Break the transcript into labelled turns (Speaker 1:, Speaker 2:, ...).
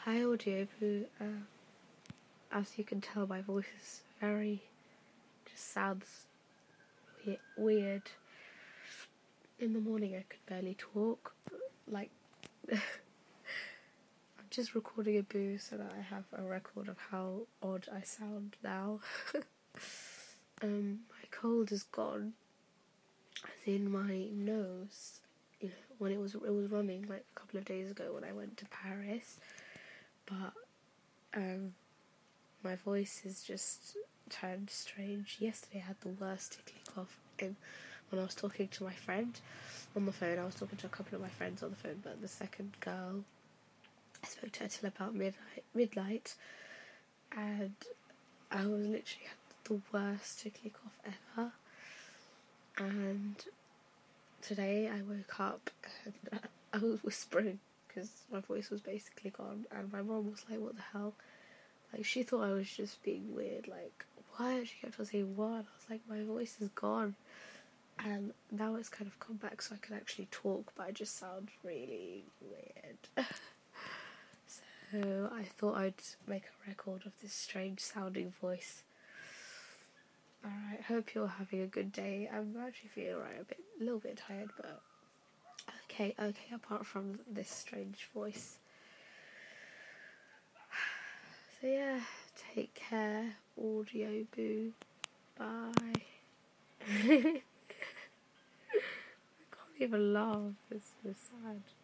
Speaker 1: Hi Audio Boo. As you can tell, my voice is just sounds weird. In the morning I could barely talk. Like, I'm just recording a boo so that I have a record of how odd I sound now. My cold is gone. As in my nose. You know, when it was running like a couple of days ago when I went to Paris. But my voice is just turned strange. Yesterday I had the worst tickly cough when I was talking to my friend on the phone. I was talking to a couple of my friends on the phone, but the second girl, I spoke to her till about midnight, and I was literally had the worst tickly cough ever. And today I woke up and I was whispering because my voice was basically gone, and my mom was like, "What the hell?" Like, she thought I was just being weird, like, what? She kept on saying, what? I was like, my voice is gone. And now it's kind of come back so I can actually talk, but I just sound really weird. So I thought I'd make a record of this strange sounding voice. Alright, hope you're having a good day. I'm actually feeling alright, a little bit tired, but okay, apart from this strange voice. So yeah, take care, Audio Boo. Bye. I can't even laugh, it's so sad.